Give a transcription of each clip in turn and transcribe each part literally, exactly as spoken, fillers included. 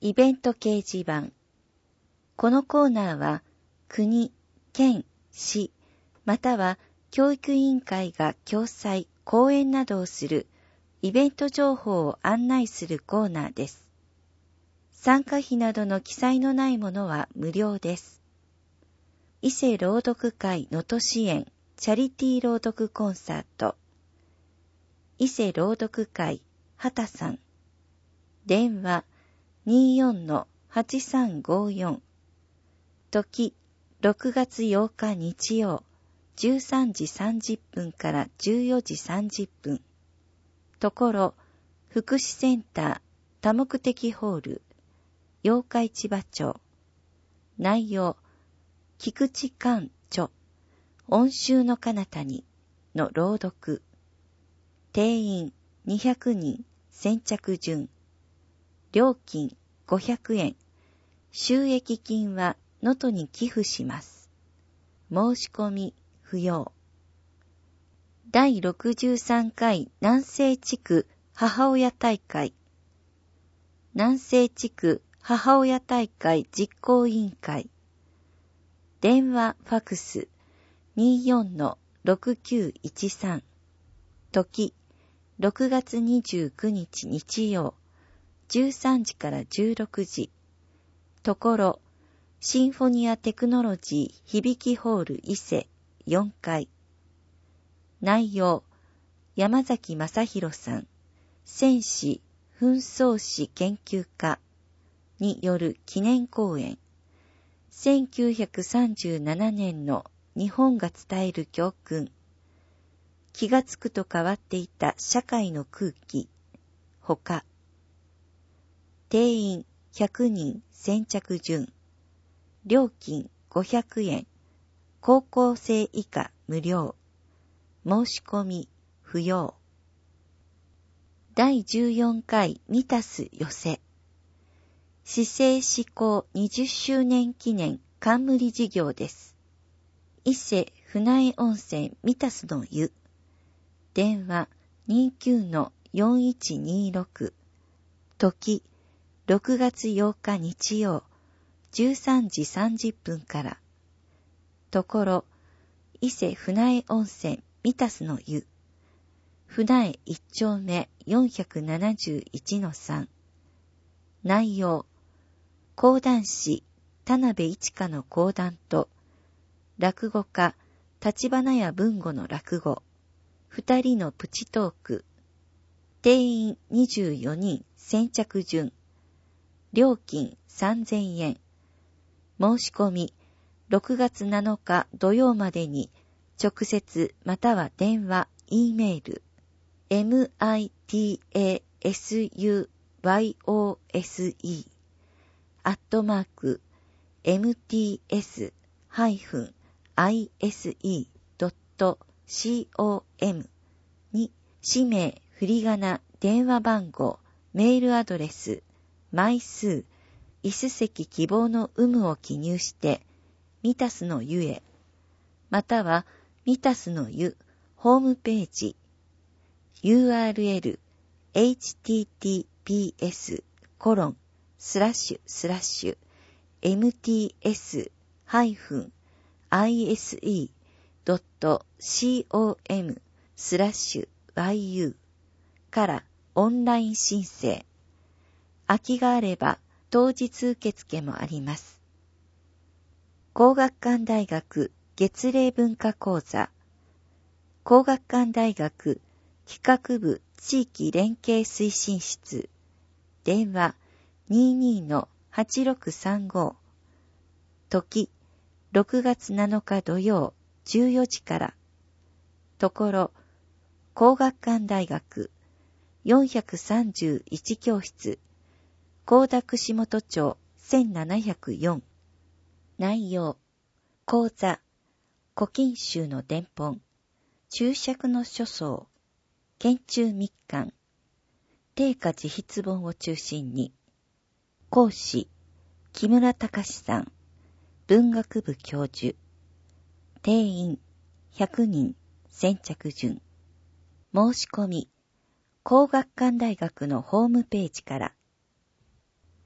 イベント掲示板。このコーナーは国、県、市、または教育委員会が共催、講演などをするイベント情報を案内するコーナーです。参加費などの記載のないものは無料です。伊勢朗読会能登支援チャリティー朗読コンサート。伊勢朗読会畑さん。電話 にじゅうよんのはちさんごよん。時ろくがつようか日曜じゅうさんじさんじゅっぷんからじゅうよじさんじゅっぷん。ところ福祉センター多目的ホール八日市場町。内容菊池寛著音集の彼方にの朗読。定員にひゃくにん先着順。料金ごひゃくえん。収益金は能登に寄付します。申し込み不要。だいろくじゅうさんかい南西地区母親大会。南西地区母親大会実行委員会。電話ファクス にじゅうよんのろくきゅういちさん。時ろくがつにじゅうくにち日曜じゅうさんじからじゅうろくじ。ところシンフォニアテクノロジー響きホール伊勢よんかい。内容山崎正弘さん戦士紛争史研究家による記念講演。せんきゅうひゃくさんじゅうななねんの日本が伝える教訓。気がつくと変わっていた社会の空気。ほか。定員ひゃくにん先着順。料金ごひゃくえん。高校生以下無料。申し込み不要。だいじゅうよんかいミタス寄せ。市政施行にじゅっしゅうねん記念冠事業です。伊勢船江温泉ミタスの湯。電話 にじゅうきゅうのよんいちにろく。時ろくがつようか日曜じゅうさんじさんじゅっぷんから。ところ伊勢船江温泉ミタスの湯。船江一丁目よんひゃくななじゅういちのさん。内容講談師田辺一花の講談と落語家立花屋文吾の落語。二人のプチトーク。定員にじゅうよにん先着順。料金さんぜんえん。申し込みろくがつなのか土曜までに直接または電話、Eメール エムアイティーエーエスユーワイオーエスイー アットマーク エムティーエス ハイフン アイエスイー ドット コム に氏名、振り仮名、電話番号、メールアドレス、枚数、椅子席希望の有無を記入してミタスの湯へ、またはミタスの湯ホームページ ユーアールエル エイチティーティーピーエス コロンスラッシュスラッシュ エムティーエス ハイフン アイエスイー ドット コム スラッシュ ワイユー からオンライン申請。空きがあれば当日受付もあります。皇學館大学月例文化講座。皇學館大学企画部地域連携推進室。電話 にじゅうにのはちろくさんご。時ろくがつなのか土曜じゅうよじから。ところ皇學館大学よんひゃくさんじゅういち教室幸田串本町せんななひゃくよん。内容講座古今集の伝本注釈の書相研中密巻定価自筆本を中心に。講師木村隆さん文学部教授。定員ひゃくにん先着順。申し込み皇學館大学のホームページから。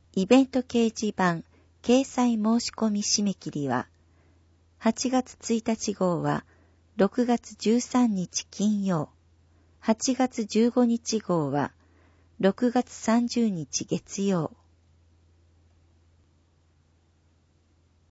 イベント掲示板掲載申し込み締め切りは、はちがつついたち号はろくがつじゅうさんにち金曜、はちがつじゅうごにち号はろくがつさんじゅうにち月曜。